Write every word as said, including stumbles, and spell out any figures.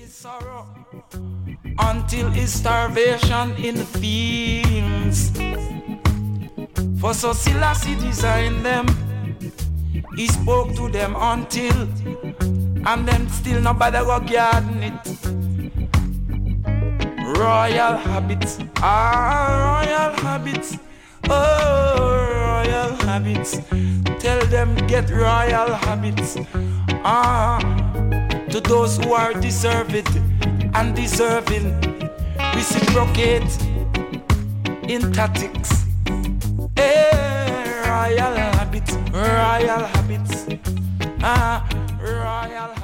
his sorrow until his starvation in the fields. For so Selassie designed them, he spoke to them until, and then still nobody go garden it. Royal habits, ah, royal habits, oh, royal habits. Tell them get royal habits, ah, to those who are deserving and deserving. Reciprocate in tactics. Hey, royal habits, royal habits, ah, royal habits.